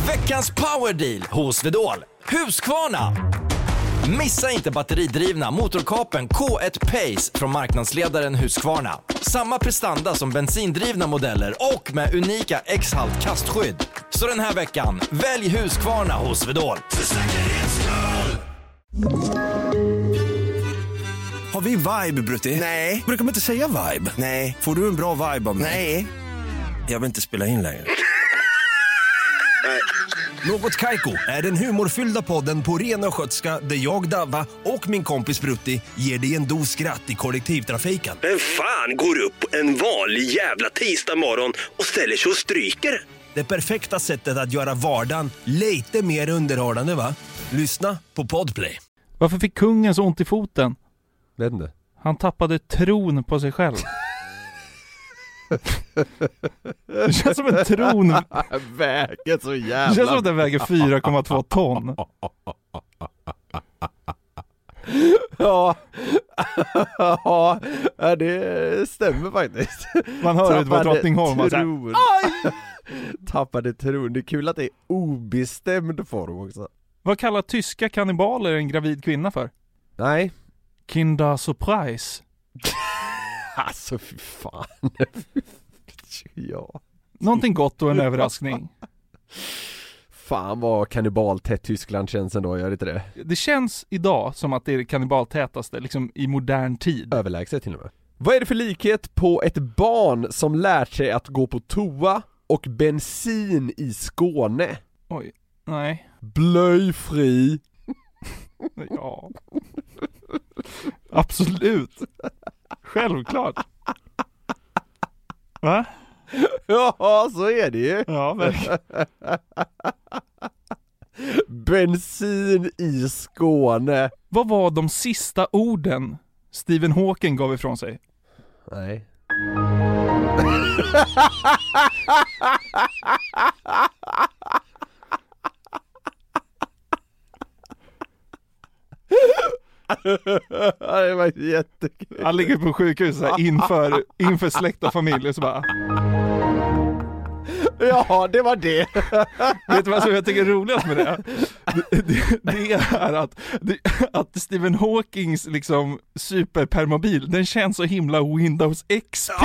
Veckans powerdeal hos Swedol. Husqvarna. Missa inte batteridrivna motorkapen K1 Pace från marknadsledaren Husqvarna. Samma prestanda som bensindrivna modeller och med unika X-halt kastskydd. Så den här veckan, välj Husqvarna hos Swedol. För säkerhets skull! Har vi vibe, Brutti? Nej. Brukar man inte säga vibe? Nej. Får du en bra vibe av mig? Nej. Jag vill inte spela in längre. Något Kaiko är den humorfyllda podden på ren och skötska där jag, Davva och min kompis Brutti ger dig en dos skratt i kollektivtrafiken. Vem fan går upp en vanlig jävla tisdag morgon och ställer sig och stryker? Det perfekta sättet att göra vardagen lite mer underhållande, va? Lyssna på Podplay. Varför fick kungen så ont i foten? Vet inte. Han tappade tron på sig själv. Det känns som en tron. Väger så jävla. Det känns som att den väger 4,2 ton. Ja. Ja, det stämmer faktiskt. Man hör ut på Drottningholm och tron. Tappade tron. Det är kul att det är obestämd form också. Vad kallar tyska kannibaler en gravid kvinna för? Nej. Kindersurprise. Alltså fy fan. Ja. Någonting gott och en överraskning. Fan vad kannibaltätt Tyskland känns ändå, gör det inte det? Det känns idag som att det är det kannibaltätaste liksom i modern tid. Överlägset till och med. Vad är det för likhet på ett barn som lärt sig att gå på toa och bensin i Skåne? Oj, nej. Blöjfri. Ja. Absolut. Självklart. Va? Ja, så är det ju. Ja, verkligen. Bensin i Skåne. Vad var de sista orden Stephen Hawking gav ifrån sig? Nej. Det var jättekul. Han ligger på sjukhus inför släkt och familj och så bara... Ja, det var det. Vet du vad som jag tycker är roligast med det? Det är att Stephen Hawkings liksom superpermobil, den känns så himla Windows XP.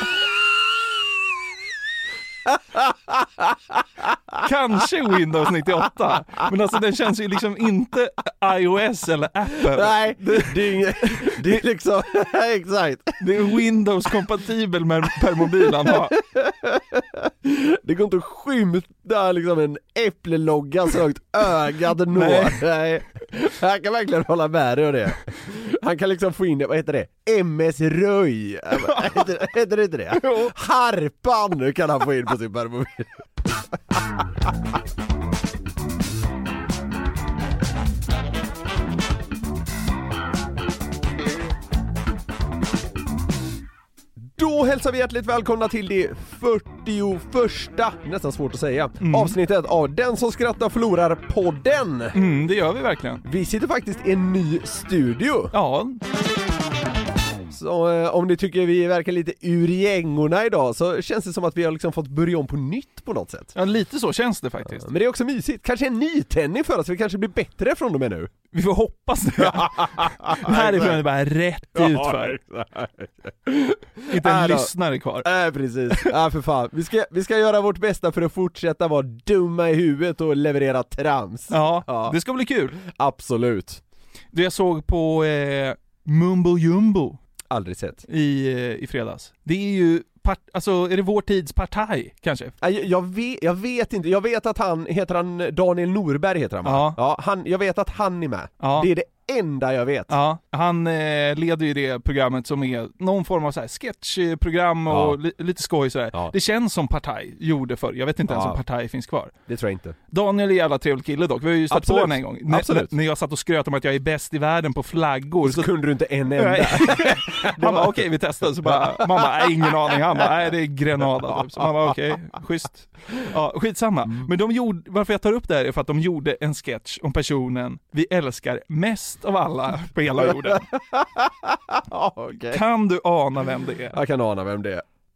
Kanske Windows 98. Men alltså den känns ju liksom inte iOS eller Apple. Nej, det är inget. Det är liksom, exakt. Det är Windows-kompatibel med permobil han har. Det går inte att skymta liksom en äpplelogga så högt ögat når. Nej. Han kan verkligen hålla med dig av det. Han kan liksom få in det, vad heter det? MS-röj. Heter det inte det? Harpan kan han få in på sin permobil. Då hälsar vi hjärtligt välkomna till det 41:a, nästan svårt att säga, avsnittet av Den som skrattar förlorar podden. Det gör vi verkligen. Vi sitter faktiskt i en ny studio. Ja. Så om ni tycker vi verkar lite ur gängorna idag så känns det som att vi har liksom fått börja om på nytt på något sätt. Ja, lite så känns det faktiskt. Men det är också mysigt. Kanske en nytändning för oss, vi kanske blir bättre från och med nu. Vi får hoppas det. Härifrån är det bara rätt ut för. Inte en lyssnare kvar. Precis. Ja, för fan. Vi ska göra vårt bästa för att fortsätta vara dumma i huvudet och leverera trams. Ja, det ska bli kul. Absolut. Det jag såg på Mumbo Jumbo. Aldrig sett. I fredags. Det är ju alltså är det vår tids partaj kanske? Jag vet inte. Jag vet att han Daniel Norberg heter han, va? Ja, jag vet att han är med. Ja. Det är det enda jag vet. Ja, han leder ju det programmet som är någon form av så här sketchprogram och lite skoj så här. Ja. Det känns som Partaj gjorde förr. Jag vet inte ens om Partaj finns kvar. Det tror jag inte. Daniel är en jävla trevlig kille dock. Vi har ju stött på en gång. När jag satt och skröt om att jag är bäst i världen på flaggor så kunde du inte en enda. Han bara okej, vi testar. Så bara, mamma, ingen aning. Han bara, nej det är Grenada typ. Så man bara okej, schysst. Ja, skitsamma. Men varför jag tar upp det här är för att de gjorde en sketch om personen vi älskar mest av alla på hela jorden. Okay. Kan du ana vem det är? Jag kan ana vem det är.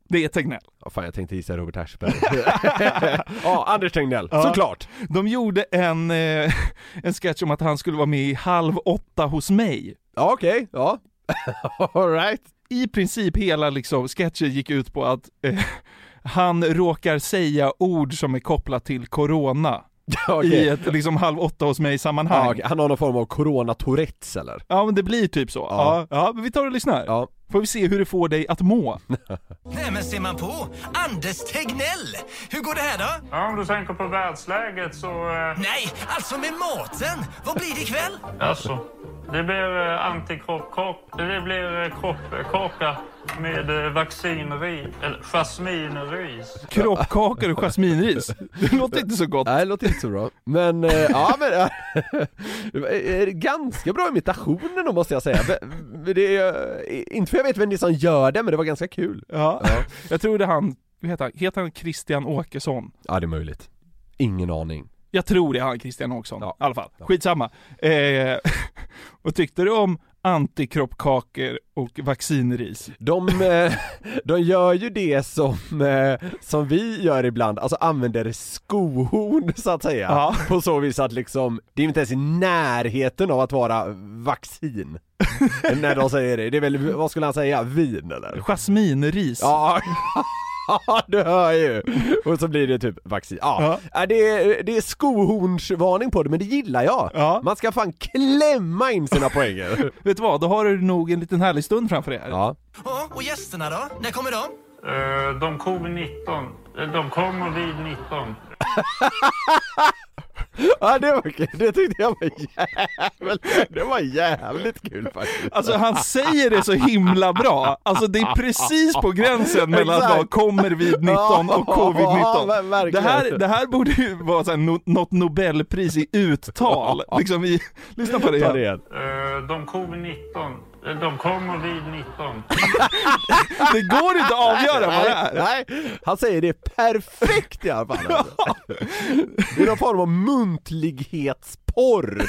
Det är Tegnell. Ja, fan, jag tänkte gissa Robert Aschberg. Ja, Anders Tegnell, såklart. De gjorde en sketch om att han skulle vara med i 7:30 hos mig. Ja, okej. Ja. All right. I princip hela liksom sketchen gick ut på att han råkar säga ord som är kopplat till corona. Okay. I ett liksom 7:30 hos mig sammanhang. Ja, okay. Han har någon form av corona-tourettes eller? Ja, men det blir typ så. Ja, men vi tar och lyssnar. Ja. Får vi se hur det får dig att må. Nej, men ser man på Anders Tegnell. Hur går det här då? Ja, om du tänker på världsläget så... Nej, alltså med maten. Vad blir det ikväll? Alltså, det blir antikroppkaka. Det blir kroppkaka med vaccinris, eller jasminris. Kroppkakor och jasminris. Det låter inte så gott. Nej, det låter inte så bra. Men, ja men... det är ganska bra imitationer då, måste jag säga. Det är, inte för jag vet vem det är som gör det, men det var ganska kul. Ja. Jag tror det är han, heter han Christian Åkesson? Ja, det är möjligt. Ingen aning. Jag tror det är han Christian Åkesson, i alla fall. Ja. Skitsamma. Vad tyckte du om antikroppkakor och vaccinris? De gör ju det som vi gör ibland, alltså använder skohorn så att säga. Ja. På så vis att liksom, det är inte ens i närheten av att vara vaccin. När de säger det. Det är väl, vad skulle han säga? Vin eller? Jasminris. Ja. Ja, du hör ju. Och så blir det typ vaccin. Ja. Det är skohornsvarning på det, men det gillar jag. Ja. Man ska fan klämma in sina poänger. Vet du vad, då har du nog en liten härlig stund framför er. Ja. Och gästerna då? När kommer de? De covid-19. De kommer vid 19. Ja, det tyckte jag var jävligt kul faktiskt. Alltså han säger det så himla bra. Alltså det är precis på gränsen mellan att vara kommer vid 19 och covid-19. Det här borde ju vara så här, något Nobelpris i uttal. Liksom lyssna på det igen. De covid-19. De kommer vid 19. Det går inte att avgöra vad det är. Nej, han säger det perfekt i alla fall. Det är någon form av muntlighetsporr.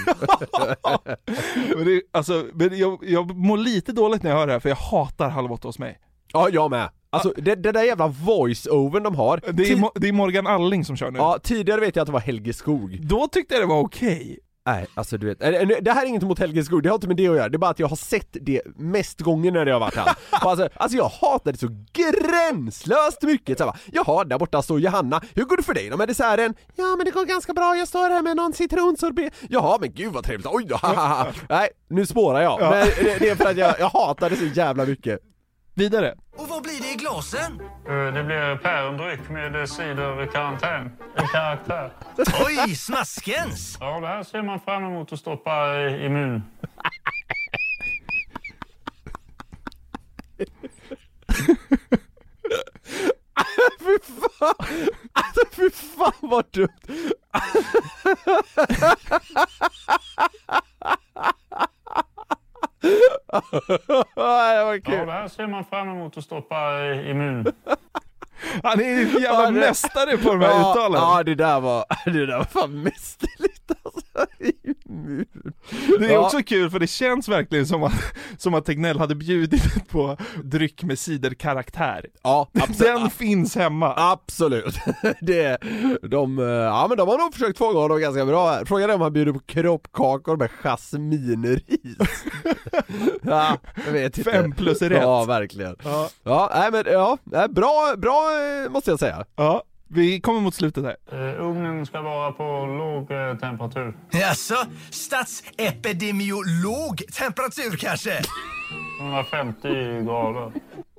Men jag mår lite dåligt när jag hör det här, för jag hatar 7:30 hos mig. Ja, jag med. Alltså det där jävla voice-overn de har. Det är Morgan Alling som kör nu. Ja, tidigare vet jag att det var Helge Skog. Då tyckte jag det var okej. Nej, alltså du vet, det här är inget mot Helge Skog, det har inte med det att göra. Det är bara att jag har sett det mest gånger när det har varit här. Alltså jag hatar det så gränslöst mycket. Så här, jaha, där borta står Johanna. Hur går det för dig då med desserten? Ja, men det går ganska bra, jag står här med någon citronsorbet. Jaha, men gud vad trevligt. Oj då, Nej, nu spårar jag. Men det är för att jag hatar det så jävla mycket. Vidare. Och vad blir det i glasen? Det blir pärendryck med ciderkarantän. En karaktär. Oj, smaskens! Ja, det här ser man fram emot att stoppa i mun. Fy fan vad dumt. Det var kul. Ja, det här ser man fram emot att stoppa i mun. Han är ju en jävla mästare på de här uttalen. Ja, det där var fan mästerligt alltså. Det är också kul, för det känns verkligen som att Tegnell hade bjudit på dryck med ciderkaraktär. Ja, den finns hemma. Absolut. Men de har nog försökt fånga honom ganska bra. Frågan är om han bjuder på kroppkakor med jasminris. Ja, jag vet inte. 5 plus rätt. Ja, verkligen. Bra måste jag säga. Ja. Vi kommer mot slutet här. Ugnen ska vara på låg temperatur. Jaså, statsepidemiolog temperatur kanske? 150 grader.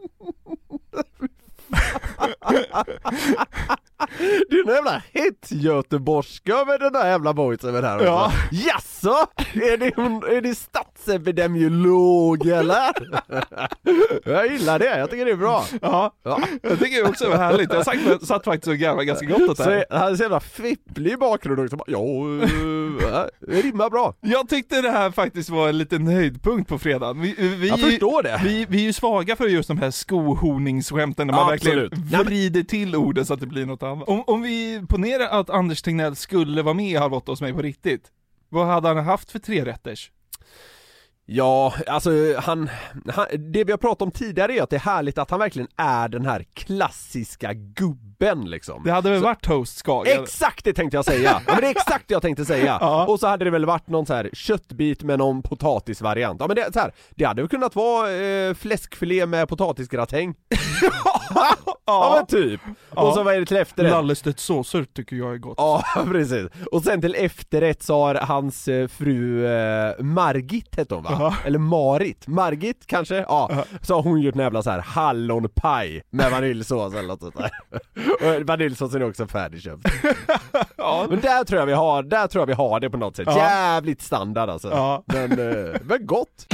Det är en jävla hett-göteborgska med den där jävla voicen med här också. Ja. Jasså? Är det statsepidemiolog eller? Jag gillar det, jag tycker det är bra. Ja. Jag tycker det också var härligt. Jag satt faktiskt och garvade ganska gott åt det här. Så han är så jävla fipplig i bakgrunden också. Det rimmar bra. Jag tyckte det här faktiskt var en liten höjdpunkt på fredagen. Jag förstår det. Vi är ju svaga för just de här skohorningsskämten när man verkligen vrider till orden så att det blir något annat. Om vi ponerar att Anders Tegnell skulle vara med i 7:30 hos mig på riktigt, vad hade han haft för 3 rätters? Ja, alltså han, det vi har pratat om tidigare är att det är härligt att han verkligen är den här klassiska gubben liksom. Det hade väl varit toastskal? Exakt det tänkte jag säga. Ja, men det är exakt det jag tänkte säga. Ja. Och så hade det väl varit någon så här köttbit med någon potatisvariant. Ja men det, så här, det hade väl kunnat vara fläskfilé med potatisgratäng. Ja men typ. Ja. Och så vad är det till efterrätt? Lallestöttsåser tycker jag är gott. Ja, precis. Och sen till efterrätt så har hans fru Margit heter hon va? Eller Marit. Margit kanske? Ja. Så har hon gjort en jävla så här hallonpaj med vaniljsås eller något sånt där. Och vaniljsåsen är också färdigköpt. Ja. Men där tror jag vi har det på något sätt. Ja. Jävligt standard alltså. Ja. Men gott.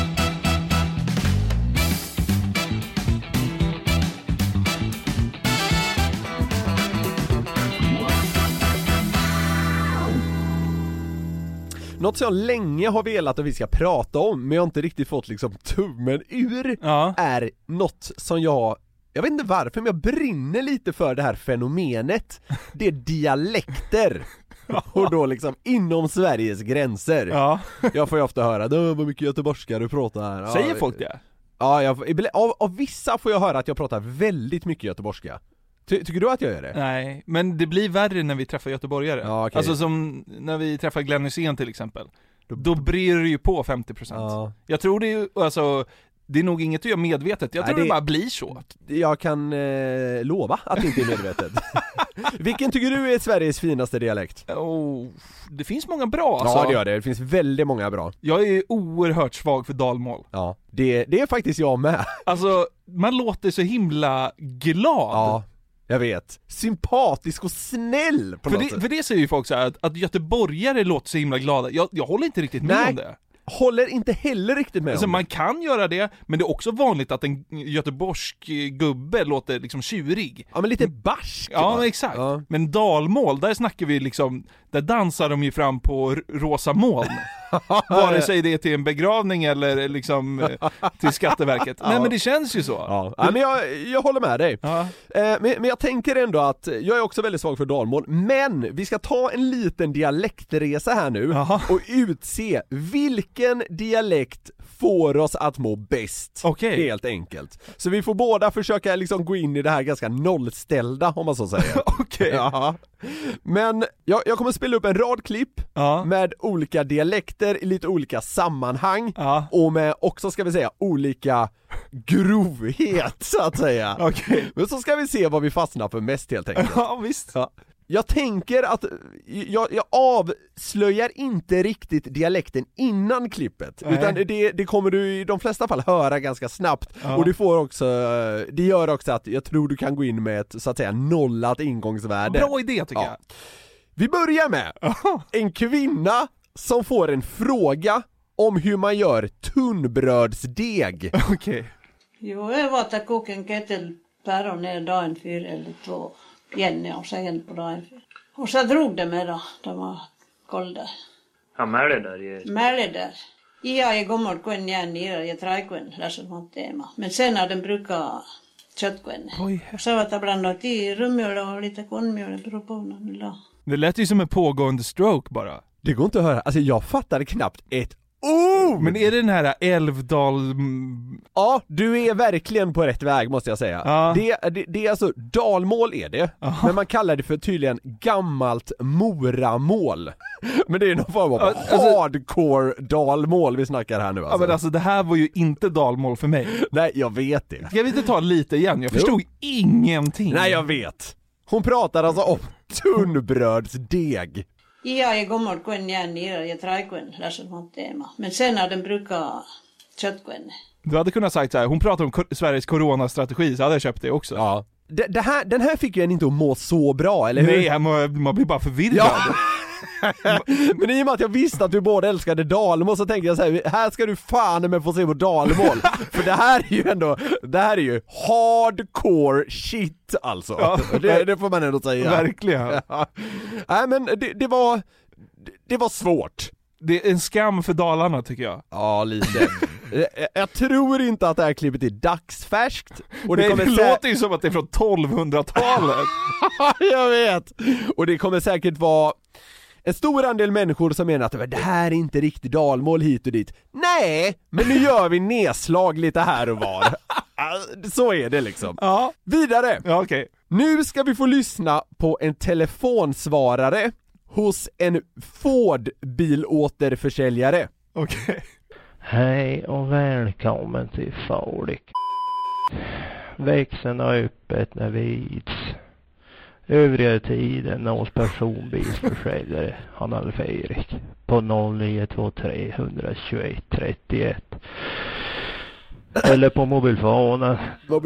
Något som jag länge har velat att vi ska prata om, men jag har inte riktigt fått liksom tummen ur, är något som jag vet inte varför, men jag brinner lite för det här fenomenet. Det är dialekter. Och då liksom inom Sveriges gränser. Ja. Jag får ju ofta höra, vad mycket göteborgska du pratar här. Säger folk det? Ja, av vissa får jag höra att jag pratar väldigt mycket göteborgska. Tycker du att jag gör det? Nej, men det blir värre när vi träffar göteborgare. Ja, okay. Alltså som när vi träffar Glenn Hysén till exempel. Då brer det ju på 50%. Ja. Jag tror det är alltså, det är nog inget du gör medvetet. Jag tror det bara blir så. Jag kan lova att det inte är medvetet. Vilken tycker du är Sveriges finaste dialekt? Det finns många bra alltså. Ja, det gör det. Det finns väldigt många bra. Jag är oerhört svag för dalmål. Ja, det är faktiskt jag med. Alltså, man låter så himla glad. Ja. Jag vet. Sympatisk och snäll på något sätt. För det säger ju folk så här att göteborgare låter så himla glada. Jag håller inte riktigt med om det. Håller inte heller riktigt med alltså, om man kan göra det, men det är också vanligt att en göteborgsk gubbe låter liksom tjurig. Ja, men lite barsk. Ja, men exakt. Ja. Men dalmål, där snackar vi liksom, där dansar de ju fram på rosa moln. Vare sig det är till en begravning eller liksom till Skatteverket. Nej, men det känns ju så. Ja, men jag håller med dig. Ja. Men jag tänker ändå att jag är också väldigt svag för dalmål. Men vi ska ta en liten dialektresa här nu. Aha. Och utse vilken dialekt får oss att må bäst. Okay. Helt enkelt. Så vi får båda försöka liksom gå in i det här ganska nollställda, om man så säger. Okej. Ja. Men jag kommer spela upp en rad klipp med olika dialekter i lite olika sammanhang och med också, ska vi säga, olika grovhet så att säga. Okay. Men så ska vi se vad vi fastnar för mest helt enkelt. Ja, visst. Ja. Jag tänker att jag avslöjar inte riktigt dialekten innan klippet. Nej. Utan det kommer du i de flesta fall höra ganska snabbt. Och det gör också att jag tror du kan gå in med ett, så att säga, nollat ingångsvärde. Bra idé tycker jag. Vi börjar med en kvinna som får en fråga om hur man gör tunnbrödsdeg. Okej. Jo, jag var att koka en kettle päron ner dagen 4 eller 2. Jenny och sen på dagen. Och så drog det med då. De var kolda. Ja, mäle där. Mäle där. Jag är gammal kuen igen i jag träkuen läser något tema. Men sen har den brukar köttkuen. Så var det blandat i rummjöl och lite kornmjöl beror på någon. Det lät ju som en pågående stroke bara. Det går inte att höra. Alltså jag fattade knappt ett men är det den här Älvdal... Ja, du är verkligen på rätt väg måste jag säga. Det är alltså, dalmål är det. Men man kallar det för tydligen gammalt moramål. Men det är någon form av hardcore dalmål vi snackar här nu alltså. Ja, men alltså det här var ju inte dalmål för mig. Nej, jag vet det. Ska vi inte ta lite igen? Jag förstod ingenting. Nej, jag vet. Hon pratar alltså om tunnbrödsdeg. Jag är gammal kuen igen i jag träkuen läser något tema. Men sen har den brukar köttkuen. Du hade kunnat sagt så här, hon pratar om Sveriges coronastrategi, så hade jag köpt det också. Ja. Den här fick ju en inte att må så bra, eller hur? Nej, man blir bara förvirrad. Ja. Men i och med att jag visste att du båda älskade dalmål så tänkte jag så här ska du fan med få se på dalmål. För det här är ju hardcore shit alltså. Ja, det får man ändå säga. Verkligen. Ja. Nej, men det var svårt. Det är en skam för Dalarna tycker jag. Ja, lite. Jag tror inte att det här klippet är dagsfärskt. Och det låter ju som att det är från 1200-talet. Jag vet. Och det kommer säkert vara En stor andel människor som menar att det här är inte riktigt dalmål hit och dit. Nej, men nu gör vi nedslag lite här och var. Så är det liksom. Ja. Vidare. Ja, okej. Nu ska vi få lyssna på en telefonsvarare hos en Ford-bilåterförsäljare. Okej. Hej och välkommen till Ford. Växeln är öppet när vids. Övriga tiden nås personbilsförsäljare Hanalf Erik på 0923 121 31 eller på mobilfonen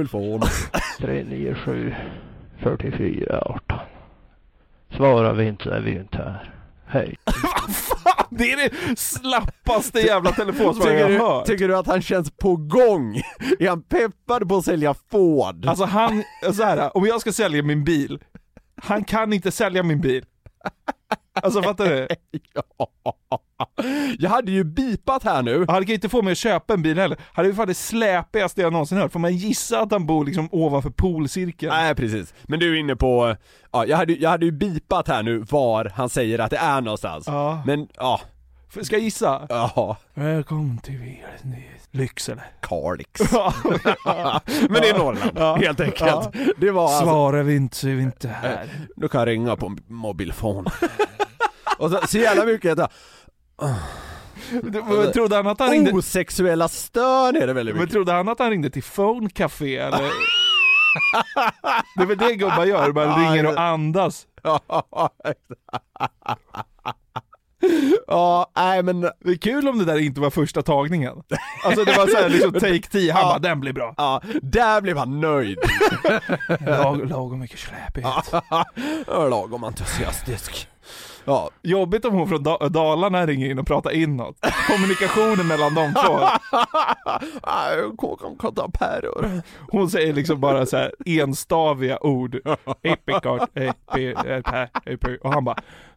397 44 18. Svarar vi inte är vi inte här. Hej. Fan, det är det slappaste jävla telefonsvarare jag har hört. Tycker du att han känns på gång? Är han peppad på att sälja Ford? Alltså han, så här, om jag ska sälja min bil, han kan inte sälja min bil. Alltså fattar du? Ja. Jag hade ju bipat här nu. Han kan inte få mig att köpa en bil heller. Han är ju fan det släpigaste jag någonsin hört. Får man gissa att han bor liksom ovanför polcirkeln? Nej, precis. Men du är inne på... Ja, jag hade ju bipat här nu var han säger att det är någonstans. Ja. Men, ja. Ska jag gissa? Ja. Välkommen till Lycksele. Kalix. Men det är Norrland, helt enkelt. Ja. Det var alltså... Svarar vi inte så är vi inte här. Du kan ringa på mobilfon. Och så jävla mycket att... Trodde han att han ringde... Osexuella stön är det väldigt mycket. Men trodde han att han ringde till Phone Café eller? Det är väl det gubbar gör, man ringer och andas. Ja, nej men det är kul om det där inte var första tagningen. Alltså det var så här liksom take 10, han bara, den blir bra. Ja, där blev han nöjd. Lagom mycket släpighet. Lagom entusiastisk. Ja. Jobbigt om hon från Dalarna ringer in och pratar inåt. Kommunikationen mellan de två. Hon säger liksom bara så här enstaviga ord. Och han bara...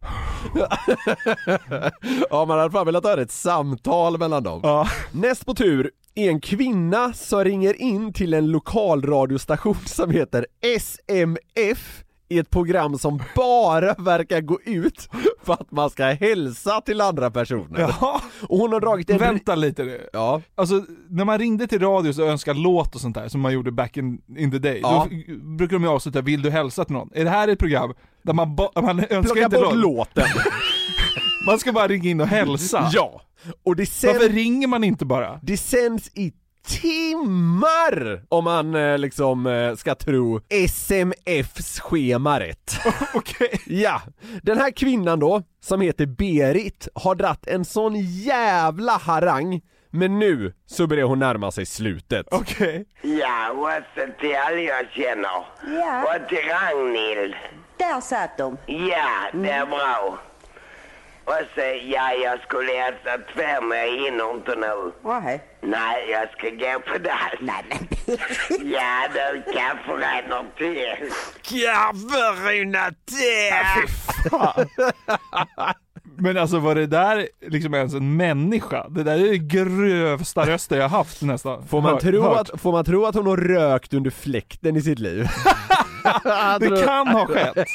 Ja, man hade fan velat höra ett samtal mellan dem. Ja. Näst på tur är en kvinna som ringer in till en lokalradiostation som heter SMF i ett program som bara verkar gå ut för att man ska hälsa till andra personer. Ja. Och hon har dragit en... Vänta lite nu. Ja. Alltså, när man ringde till radio och önskade låt och sånt där som man gjorde back in the day, då brukar de ju avsluta, vill du hälsa till någon? Är det här ett program där man önskar plocka inte bort låten? Man ska bara ringa in och hälsa. Ja. Och det varför ringer man inte bara? Det sänds i timmar om man ska tro SMFs schema rätt. Okej. Ja, den här kvinnan då som heter Berit har dratt en sån jävla harang, men nu så börjar hon närma sig slutet. Okej. Ja, och så till alla jag känner. Ja. Och till Ragnhild. Där satt de. Ja, det är bra. Och så, jag skulle äta tvär men jag hinner inte nu. Nej, jag ska gå på det. Nej, men... Ja, du kaffe rinner till. Kaffe rinner till! Fy fan. Men alltså var det där liksom ens en människa? Det där är det grövsta röster jag haft nästan. Får man tro att hon har rökt under fläkten i sitt liv? Det kan ha skett.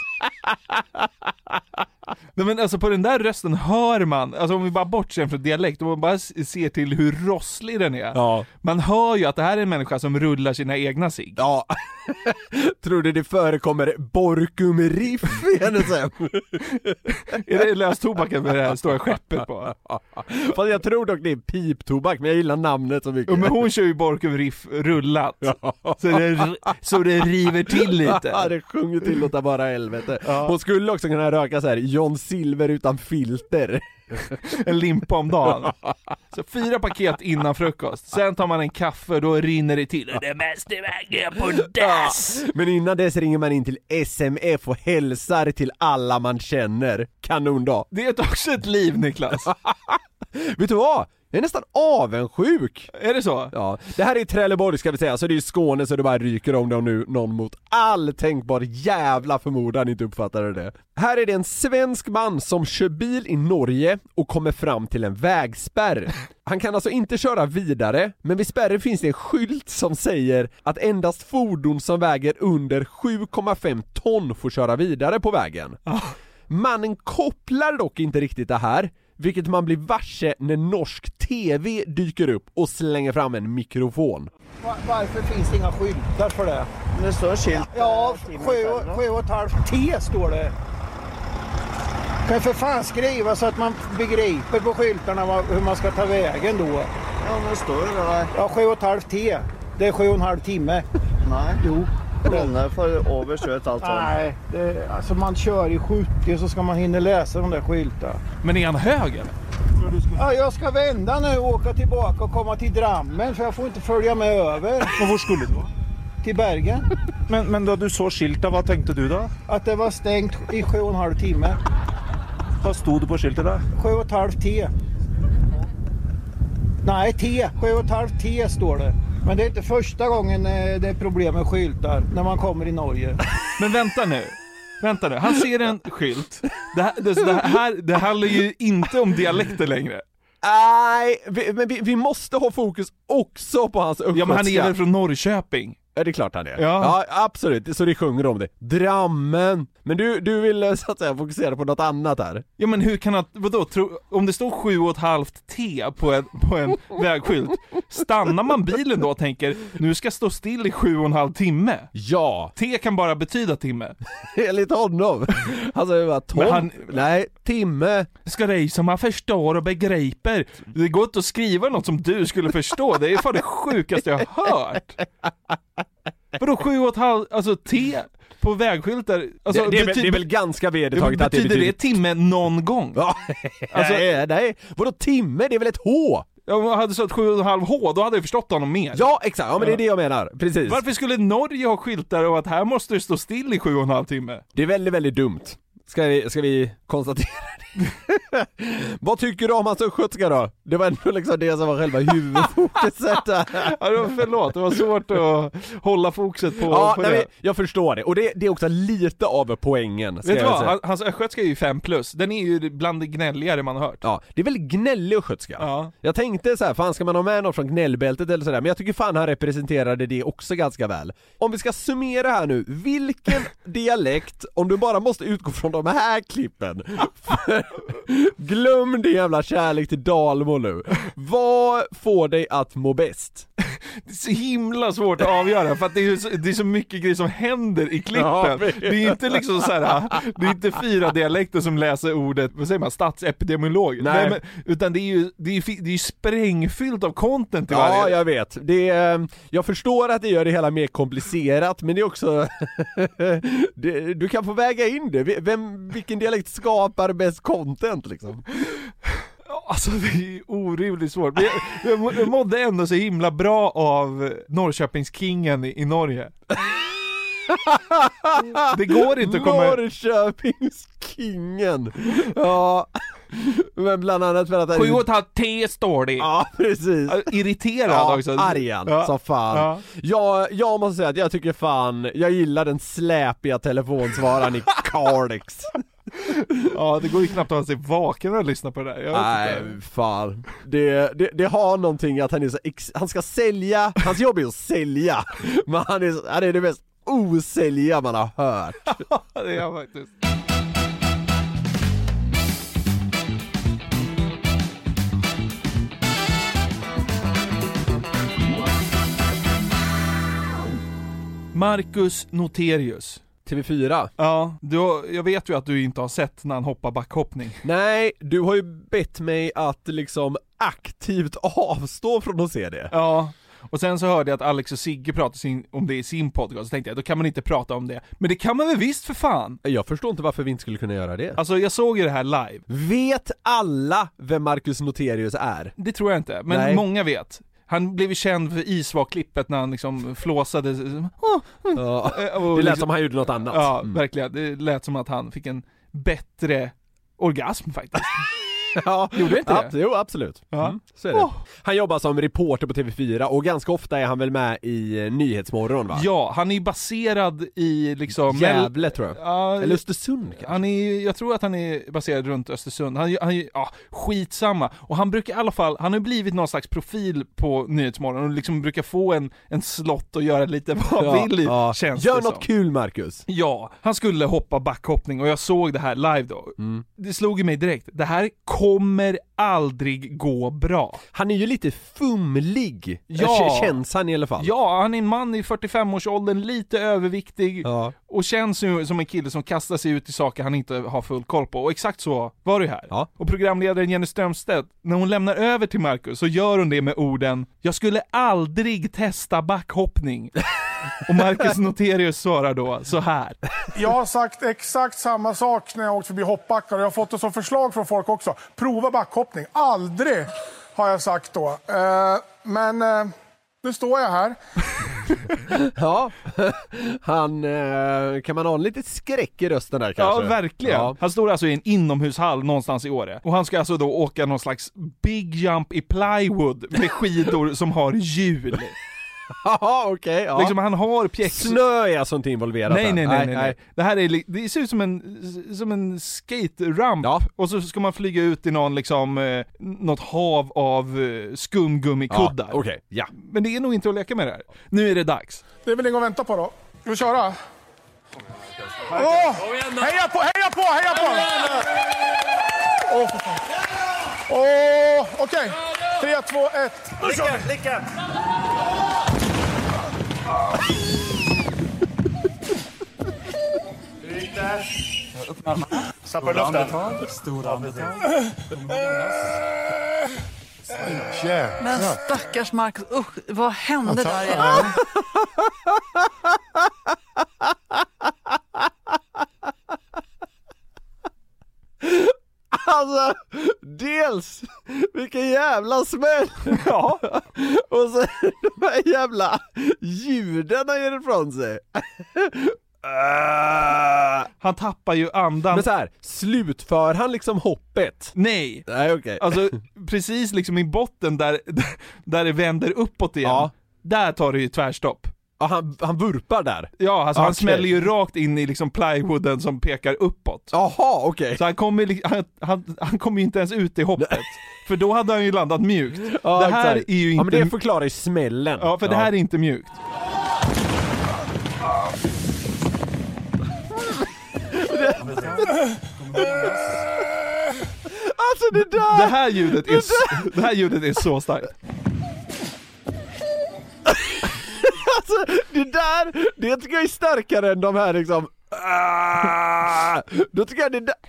Nej, men alltså på den där rösten hör man, alltså om vi bara bortser från dialekt, om man bara ser till hur rosslig den är. Ja. Man hör ju att det här är en människa som rullar sina egna sig. Ja. Tror du det förekommer borkumriff i hennes hem? Är det löstobaken med det här stora skeppet på? Fast jag tror dock det är piptobak, men jag gillar namnet så mycket. Men hon kör ju borkumriff rullat. Ja. Så det river till lite. Ja, det sjunger till åt bara helvete. Ja. Hon skulle också kunna röka så här John Silver utan filter. En limpa om dagen. Så 4 paket innan frukost. Sen tar man en kaffe, då rinner det till. Det mesta vägen på dass. Ja. Men innan dess ringer man in till SMF och hälsar till alla man känner. Kanon då. Det är också ett liv, Niklas. Vet du vad? Jag är nästan avundsjuk. Är det så? Ja. Det här är Trelleborg ska vi säga, så det är Skåne så det bara ryker om det om nu någon mot all tänkbar jävla förmodan inte uppfattade det. Här är det en svensk man som kör bil i Norge och kommer fram till en vägspärr. Han kan alltså inte köra vidare, men vid spärren finns det en skylt som säger att endast fordon som väger under 7,5 ton får köra vidare på vägen. Mannen kopplar dock inte riktigt det här, vilket man blir varse när norsk tv dyker upp och slänger fram en mikrofon. Varför finns det inga skyltar för det? Det står skilt. Ja, 7,5 T står det. Kan jag för fan skriva så att man begriper på skyltarna hur man ska ta vägen då? Ja, men står det där? Ja, 7,5 T. Det är 7,5 timme. Nej. Jo. Bränner för över 7,5 ton. Nej, alltså man kör i 70 så ska man hinna läsa de där skyltarna. Men är han hög eller? Ja, jag ska vända nu och åka tillbaka och komma till Drammen för jag får inte följa med över. Och var skulle du då? Till Bergen. Men då du så skyltar, vad tänkte du då? Att det var stängt i 7,5 timme. Vad stod det på skyltet då? 7,5 T. Nej, T. 7,5 T står det. Men det är inte första gången det är problem med skyltar när man kommer i Norge. Men vänta nu, han ser en skylt. Det handlar ju inte om dialekter längre. Nej, men vi måste ha fokus också på hans östgötska. Ja, men han är väl från Norrköping. Ja, det är klart han är. Ja, absolut, så det sjunger om det. Drammen. Men du vill så att säga fokusera på något annat här. Ja, men hur kan om det står 7,5 T på en vägskylt, stannar man bilen då och tänker, nu ska jag stå still i 7,5 timme? Ja. T kan bara betyda timme. Enligt honom. Alltså, nej, timme. Ska det som man förstår och begriper. Det går inte att skriva något som du skulle förstå. Det är fan det sjukaste jag har hört. Vadå 7,5, alltså T på vägskyltar, alltså, det är väl ganska vedertaget att det betyder det timme någon gång? Ja, alltså, nej. Vadå timme? Det är väl ett H? Ja, om jag hade sagt 7,5 H, då hade jag förstått honom mer. Ja, exakt, ja men det är det jag menar, precis. Varför skulle Norge ha skyltar och att här måste det stå still i 7,5 timme? Det är väldigt, väldigt dumt. Ska vi konstatera det? Vad tycker du om hans östgötska då? Det var ändå liksom det som var själva huvudfokuset där. Ja, förlåt, det var svårt att hålla fokuset på nej, det. Jag förstår det, och det är också lite av poängen. Vet du vad? Hans östgötska är ju 5+. Den är ju bland det gnälligare man har hört. Ja, det är väldigt gnällig östgötska. Ja. Jag tänkte så här, fan ska man ha med något från gnällbältet eller sådär, men jag tycker fan han representerade det också ganska väl. Om vi ska summera här nu, vilken dialekt, om du bara måste utgå från de här klippen, glöm din jävla kärlek till Dalmo nu. Vad får dig att må bäst? Det är så himla svårt att avgöra, för att det är så mycket grejer som händer i klippen. Ja, det är inte liksom så här, det är inte 4 dialekter som läser ordet, vad säger man, statsepidemiolog. Nej, men, utan det är ju sprängfyllt av content i varje. Ja, jag vet. Jag förstår att det gör det hela mer komplicerat, men det är också du kan få väga in det. Vilken dialekt skapar bäst content liksom? Alltså det är orimligt svårt. Men jag mådde ändå så himla bra av Norrköpingskingen i Norge. Det går inte att komma... Norrköpingskingen. Ja. Men bland annat för att 7,5 T står det. Ja, precis. Irriterad också. Argan, så fan. Ja. Jag måste säga att jag tycker fan, jag gillar den släpiga telefonsvararen i Cardex. Ja, det går ju knappt att han sig vaken och lyssna på det där. Nej, fan. Det har någonting att han ska sälja. Hans jobb är att sälja. Men han är det mest osälja man har hört. Det är han faktiskt. Marcus Noterius, TV4. Ja, jag vet ju att du inte har sett när han hoppar backhoppning. Nej, du har ju bett mig att liksom aktivt avstå från att se det. Ja, och sen så hörde jag att Alex och Sigge pratade om det i sin podcast, så tänkte jag, då kan man inte prata om det. Men det kan man väl visst för fan. Jag förstår inte varför vi inte skulle kunna göra det. Alltså jag såg ju det här live. Vet alla vem Marcus Noterius är? Det tror jag inte, men många vet. Han blev känd för isvak-klippet när han liksom flåsade. Ja, det lät som han gjorde något annat. Ja, verkligen. Det lät som att han fick en bättre orgasm faktiskt. Ja, gjorde inte det? Jo, absolut. Så är det. Han jobbar som reporter på TV4 och ganska ofta är han väl med i Nyhetsmorgon, va? Ja, han är baserad i liksom Gävle, tror jag. Eller Östersund kanske. Jag tror att han är baserad runt Östersund. Skitsamma. Och han brukar i alla fall, han har blivit någon slags profil på Nyhetsmorgon och liksom brukar få en slott och göra lite vad vill känns Gör det något som. kul, Marcus. Ja, han skulle hoppa backhoppning och jag såg det här live då. Det slog i mig direkt. Det här kommer aldrig gå bra. Han är ju lite fumlig. Känns han i alla fall. Ja, han är en man i 45-årsåldern, lite överviktig och känns ju som en kille som kastar sig ut i saker han inte har full koll på. Och exakt så var det här. Och programledaren Jenny Strömstedt, när hon lämnar över till Marcus så gör hon det med orden: jag skulle aldrig testa backhoppning. Och Marcus Noterius svarar då så här: jag har sagt exakt samma sak när jag åkt förbi hoppbackar och jag har fått det som förslag från folk också. Prova backhoppning. Aldrig, har jag sagt då. Men nu står jag här. Ja, han kan man ha en lite skräck i rösten där kanske? Ja, verkligen. Ja. Han står alltså i en inomhushall någonstans i Åre. Och han ska alltså då åka någon slags big jump i plywood med skidor som har hjul. Ja, okej. Ja. Liksom han har snö är alltså inte involverat. Nej. Det här är, det ser ut som en skate-ramp. Och så ska man flyga ut i någon liksom något hav av skumgummikuddar. Okej. Ja. Men det är nog inte att leka med det här. Nu är det dags. Det är väl inget att vänta på då. Ska vi köra? Heja på! För fan. Okej. 3, 2, 1. Lycka! Hur gick det? Upp med armarna. Sappa luften. Stora andetag. Men stackars Marcus, vad hände där egentligen? Alltså, dels vilken jävla smäll. Ja. Och så de här jävla ljuden han ger ifrån sig. Han tappar ju andan. Men så här, slutför han liksom hoppet? Nej, okej. Alltså precis liksom i botten där det vänder uppåt igen. Där tar det ju tvärstopp. Ja, han vurpar där. Ja, alltså han smäller ju rakt in i liksom plywooden som pekar uppåt. Jaha, okej. Så han kommer ju inte ens ut i hoppet. För då hade han ju landat mjukt. Ja, det här exakt. är ju inte... Ja, men det förklarar ju smällen. Ja, för det här är inte mjukt. Alltså det här ljudet är så starkt. Alltså det tycker jag är starkare än de här liksom. Då tycker jag det där.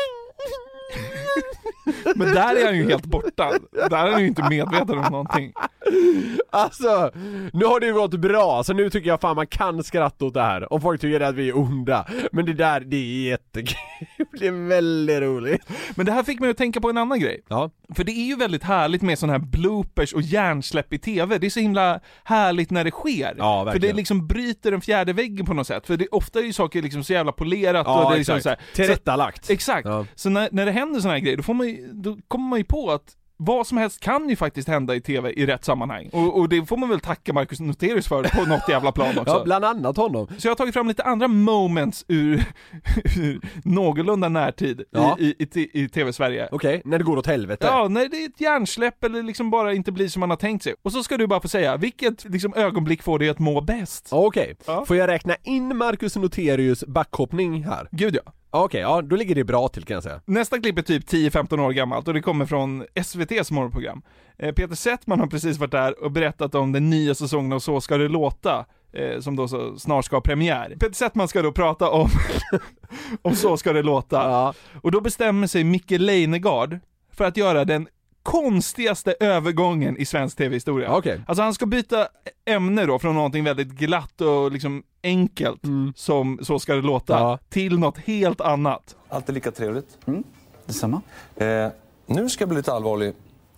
Men där är han ju helt borta. Där är han ju inte medveten om någonting. Alltså, nu har det ju gått bra. Så nu tycker jag fan man kan skratta åt det här. Om folk tycker att vi är onda. Men det är jättekul. Det är väldigt roligt. Men det här fick mig att tänka på en annan grej. Ja. För det är ju väldigt härligt med sån här bloopers och hjärnsläpp i tv. Det är så himla härligt när det sker. Ja, för det liksom bryter den fjärde väggen på något sätt. För det ofta är ju saker liksom så jävla polerat. Ja, och det är liksom så här, tillrättalagt. Exakt. Ja. Så när det händer såna här grejer, då kommer man ju på att vad som helst kan ju faktiskt hända i tv i rätt sammanhang. Och det får man väl tacka Marcus Noterius för på något jävla plan också. Ja, bland annat honom. Så jag har tagit fram lite andra moments ur någorlunda närtid i tv-Sverige. Okej, när det går åt helvete. Ja, när det är ett hjärnsläpp eller liksom bara inte blir som man har tänkt sig. Och så ska du bara få säga, vilket liksom ögonblick får dig att må bäst? Okej. Får jag räkna in Marcus Noterius backhoppning här? Gud ja. Okej, ja, då ligger det bra till kan jag säga. Nästa klipp är typ 10-15 år gammalt och det kommer från SVT:s morgonprogram. Peter Settman har precis varit där och berättat om den nya säsongen och Så ska det låta, som då så snart ska ha premiär. Peter Settman ska då prata om om Så ska det låta. Ja. Och då bestämmer sig Micke Leijnegard för att göra den konstigaste övergången i svensk tv-historia. Okay. Alltså han ska byta ämne då från någonting väldigt glatt och liksom enkelt som Så ska det låta till något helt annat. Alltid lika trevligt. Detsamma. Nu ska jag bli lite allvarlig.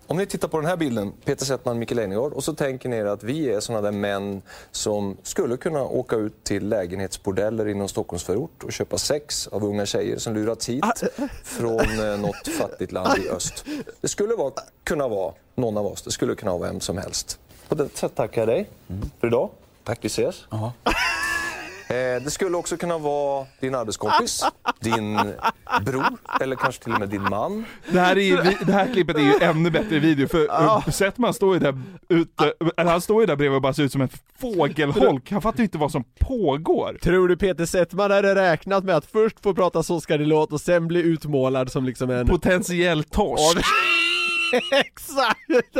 Om ni tittar på den här bilden, Peter Settman, Micke Leijnegard, och så tänker ni er att vi är sådana där män som skulle kunna åka ut till lägenhetsbordeller inom Stockholmsförort och köpa sex av unga tjejer som lurats hit från något fattigt land i öst. Det skulle kunna vara någon av oss, det skulle kunna vara vem som helst. På det sättet tackar jag dig för idag. Tack, vi ses. Det skulle också kunna vara din arbetskompis, din bror eller kanske till och med din man. Det här klippet är ju ännu bättre video för Settman står ju där ute, eller han står ju där bredvid och bara ser ut som en fågelholk. Han fattar ju inte vad som pågår. Tror du Peter Settman hade räknat med att först få prata så ska det låta och sen bli utmålad som liksom en potentiell torsk? Exakt.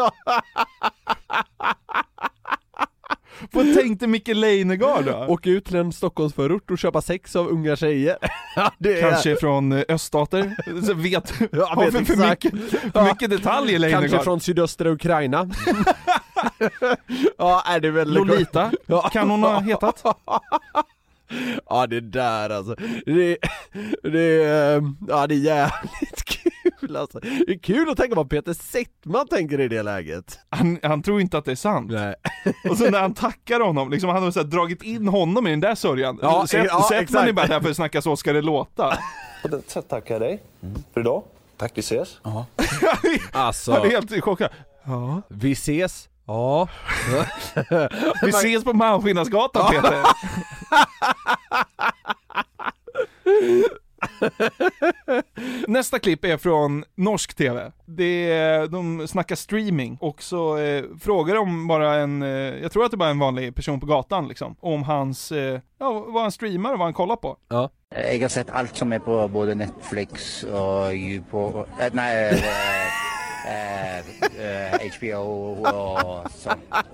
Vad tänkte Micke Leijnegard då? Åka ut till en Stockholmsförort och köpa sex av unga tjejer. Kanske från öststater. Så vet för mycket detaljer Leijnegard. Kanske från sydöstra Ukraina. Ja, är det väl Lolita? Kan hon ha hetat? Ja, det där alltså. Det är jävligt kul alltså. Det är kul att tänka på vad Peter Settman tänker i det läget. Han tror inte att det är sant. Nej. Och så när han tackar honom, liksom, han har så här dragit in honom i den där sörjan. Settman är bara där för att snacka så ska det låta. På det sättet tackar jag dig för idag. Tack, vi ses. Alltså. Han är helt chockad. Ja. Vi ses. Ja. Vi ses på Malmskillnadsgatan, Peter. Nästa klipp är från norsk tv. De snackar streaming och så frågar de bara jag tror att det är bara en vanlig person på gatan liksom, om hans vad han streamar och vad han kollar på. Ja. Jag har sett allt som är på både Netflix och på HBO och så.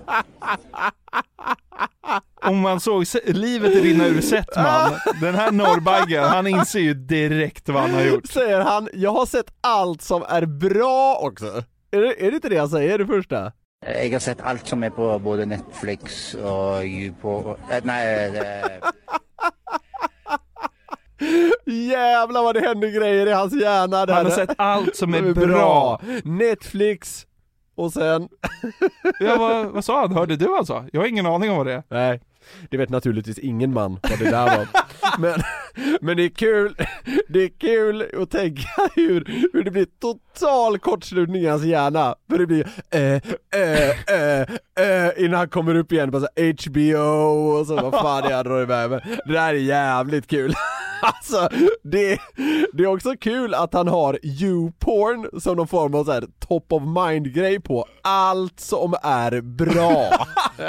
Om man såg livet rinna ur Settman, den här norrbaggen, han inser ju direkt vad han har gjort. Säger han, jag har sett allt som är bra också. Är det inte det jag säger, det första? Jag har sett allt som är på både Netflix och på Jävlar vad det händer grejer i hans hjärna. Han har sett allt som är bra. Netflix. Och sen ja, vad sa han? Hörde du vad han sa? Jag har ingen aning om vad det är. Nej, det vet naturligtvis ingen man vad det där var. Men det är kul att tänka hur det blir total kortslutning i hans hjärna. För det blir innan han kommer upp igen på så HBO och så, vad fan jag drar iväg. Men det där är jävligt kul. Alltså, det är också kul att han har YouPorn som någon form av så här top of mind grej på allt som är bra.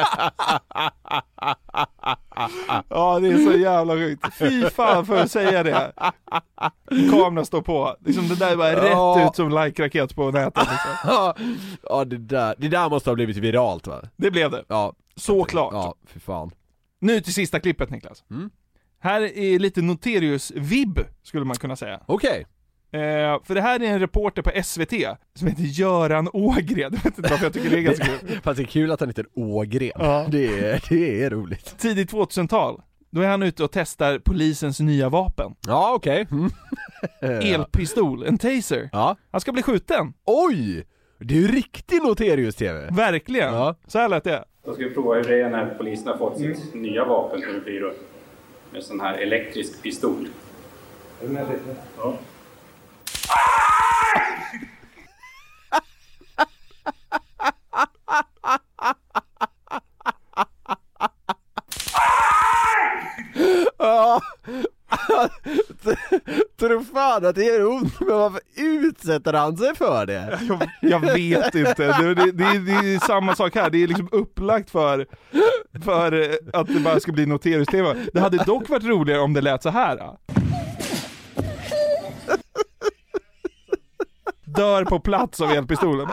Ja, det är så jävla sjukt. Fy fan för att säga det. Kameran står på. Liksom det där är bara rätt ut som like-raket på nätet. Liksom. Ja, det där måste ha blivit viralt, va? Det blev det. Ja, såklart. Ja, för fan. Nu till sista klippet, Niklas. Här är lite Noterius-vibb, skulle man kunna säga. Okej. För det här är en reporter på SVT som heter Göran Ågren. Jag vet inte varför jag tycker det är ganska kul. Fast det är kul att han heter Ågren. Ja. Det är roligt. Tidigt 2000-tal. Då är han ute och testar polisens nya vapen. Ja, okej. Elpistol, en taser. Ja. Han ska bli skjuten. Oj! Det är ju riktig Noterius-tv. Verkligen. Ja. Så här lät det. Då ska vi prova hur det är när polisen har fått sitt nya vapen till byrå. Med sån här elektrisk pistol. Är du med lite? Ja. Tror fan att det är ont, men varför utsätter han sig för det? Jag vet inte. Det är samma sak här. Det är liksom upplagt för att det bara ska bli Noterius-tv. Det hade dock varit roligare om det lät så här. Dör på plats av elpistolen.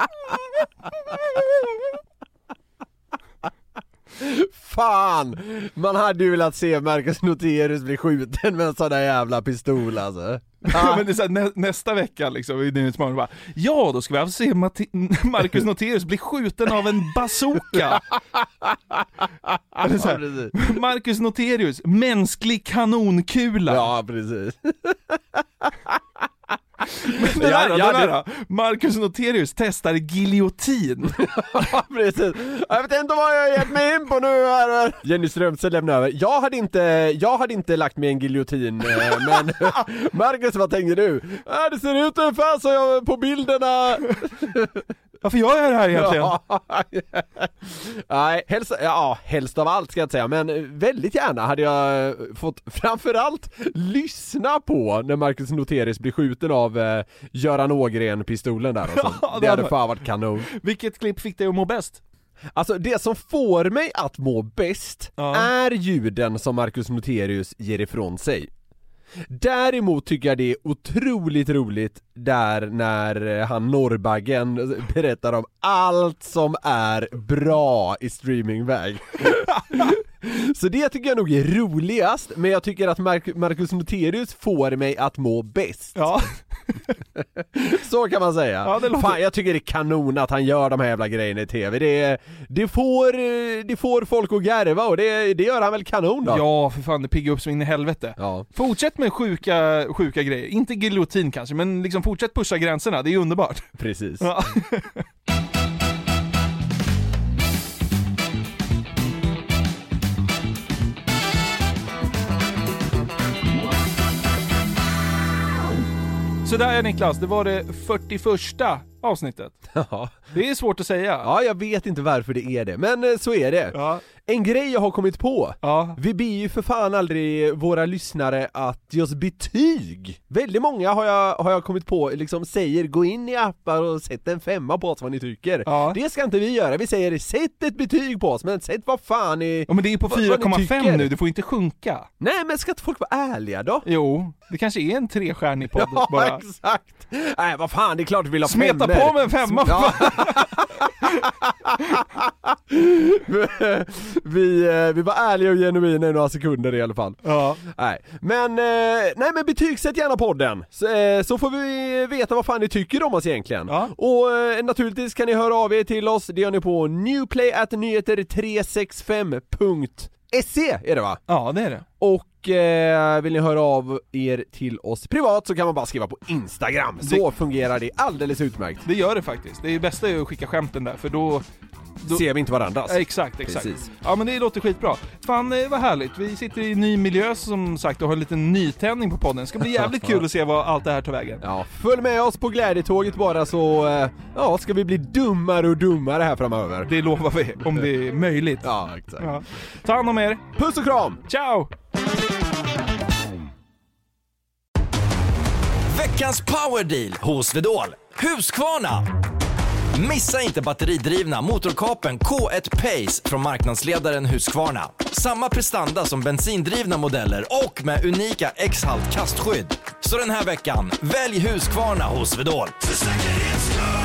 Fan! Man hade ju velat se Marcus Noterius bli skjuten med en sån där jävla pistol alltså. Men det är så här, nästa vecka liksom i Nyhetsmorgon bara, ja då ska vi alltså se Marcus Noterius bli skjuten av en bazooka. Eller så här, Marcus Noterius, mänsklig kanonkula. Ja, precis. Men den här, Marcus Noterius testar giljotin. Precis. Jag vet inte vad jag har gett mig in på nu här. Jenny Strömstedt lämnar över. Jag hade inte lagt mig en giljotin, men Marcus, vad tänker du? Det ser ut ungefär så jag på bilderna. Varför gör jag det här egentligen? Nej, helst av allt ska jag säga, men väldigt gärna hade jag fått framförallt lyssna på när Marcus Noterius blir skjuten av Göran Ågren-pistolen där. Det hade fan varit kanon. Vilket klipp fick dig att må bäst? Alltså det som får mig att må bäst är ljuden som Marcus Noterius ger ifrån sig. Däremot tycker jag det är otroligt roligt där när han Norrbaggen berättar om allt som är bra i streamingväg. Så det tycker jag nog är roligast, men jag tycker att Marcus Noterius får mig att må bäst. Ja. Så kan man säga. Ja, Fan, jag tycker det är kanon att han gör de här jävla grejerna i tv. Det får folk att garva, och det gör han väl kanon då. Ja, för fan, det piggar upp så in i helvete. Ja. Fortsätt med sjuka grejer. Inte giljotin kanske, men liksom fortsätt pusha gränserna. Det är underbart. Precis. Ja. Så där är Niklas, det var det 41:a avsnittet. Ja. Det är svårt att säga. Ja, jag vet inte varför det är det, men så är det. Ja. En grej jag har kommit på. Ja. Vi ber ju för fan aldrig våra lyssnare att ge oss betyg. Väldigt många har jag kommit på liksom säger gå in i appar och sätt en 5 på oss vad ni tycker. Ja. Det ska inte vi göra. Vi säger sätt ett betyg på oss, men sätt vad fan ni. Ja, men det är ju på 4,5 nu, det får inte sjunka. Nej, men ska inte folk vara ärliga då? Jo, det kanske är en 3-stjärnig podd. Ja, bara. exakt. Nej, vad fan, det är klart vi vill ha smeta 5. på med en 5. Ja. Vi var ärliga och genuina i några sekunder i alla fall. Ja. Nej, men betygsätt gärna podden så får vi veta vad fan ni tycker om oss egentligen. Ja. Och naturligtvis kan ni höra av er till oss. Det gör ni på newplay@nyheter365.se är det va? Ja, det är det. Och vill ni höra av er till oss privat så kan man bara skriva på Instagram. Så fungerar det alldeles utmärkt. Det gör det faktiskt. Det är bästa är att skicka skämten där, för då ser vi inte varandras. Ja, exakt. Precis. Ja, men det låter skitbra. Fan, vad härligt. Vi sitter i en ny miljö som sagt och har en liten nytändning på podden. Det ska bli jävligt kul att se vad allt det här tar vägen. Ja, följ med oss på glädjetåget bara så ska vi bli dummare och dummare här framöver. Det lovar vi, om det är möjligt. Ja, exakt. Ja. Ta hand om er. Puss och kram. Ciao! Veckans powerdeal hos Vedol. Husqvarna. Missa inte batteridrivna motorkapen K1 Pace från marknadsledaren Husqvarna. Samma prestanda som bensindrivna modeller och med unika X-halt kastskydd. Så den här veckan, välj Husqvarna hos Vedol. För säkerhets skull.